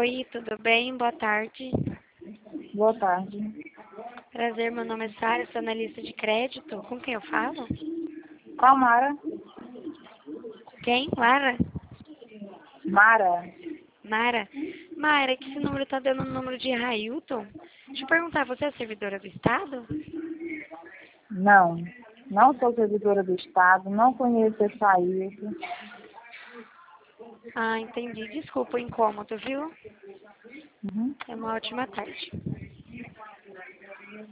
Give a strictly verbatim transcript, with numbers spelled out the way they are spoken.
Oi, tudo bem? Boa tarde. Boa tarde. Prazer, meu nome é Sara, sou analista de crédito. Com quem eu falo? Qual Mara? Quem? Lara? Mara. Mara? Mara, que esse número tá dando um número de Railton. Deixa eu perguntar, você é servidora do Estado? Não. Não sou servidora do Estado, não conheço esse Ailton. Ah, entendi. Desculpa o incômodo, viu? Uhum. É uma ótima tarde.